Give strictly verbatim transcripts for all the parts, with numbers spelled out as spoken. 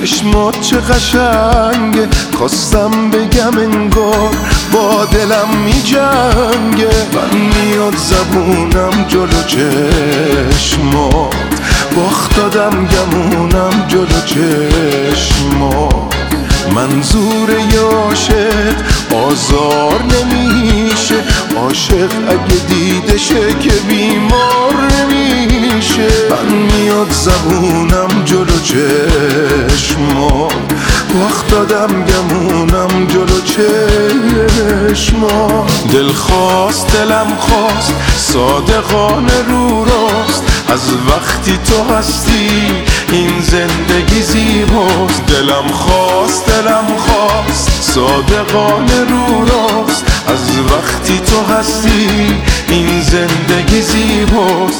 چشمات چه قشنگه، خواستم بگم انگار با دلم می جنگه. من میاد زبونم جلو چشمات، باخت دادم گمونم جلو چشمات. منظور یه عاشق آزار نمیشه، عاشق اگه دیدشه که بیمار نمیشه. من میاد زبونم جلو چشمات، وقت دادم گمونم جلو چشمات. دل خواست دلم خواست صادقانه رو راست، از وقتی تو هستی این زندگی زیباست. دلم خواست دلم خواست صادقانه رو راست، از وقتی تو هستی این زندگی زیباست.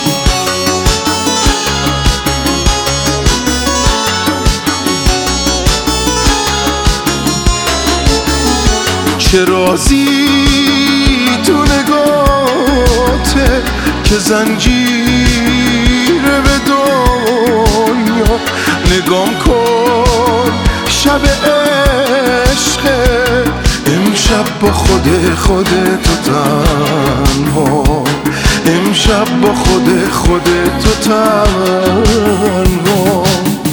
چه رازی تو نگاته که زنجیره به دنیا. نگام کن شب عشقه، امشب با خود خودتو تنها، امشب با خود خودتو تنها.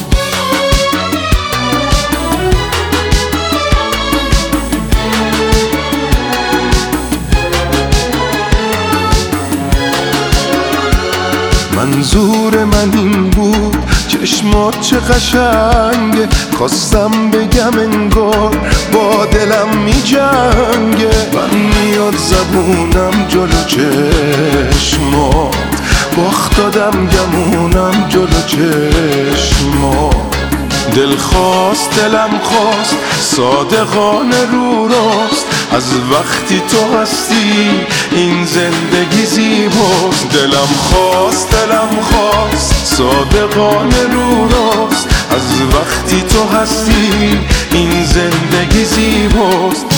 منظور من این بود چشمات چه قشنگه، خواستم بگم انگار با دلم می جنگه. من میاد زبونم جلو چشمات، باخت دادم گمونم جلو چشمات. دل خواست دلم خواست صادقانه رو راست، از وقتی تو هستی این زندگی زیباست. دلم خواست دلم خواست صادقانه رو راست، از وقتی تو هستی این زندگی زیباست.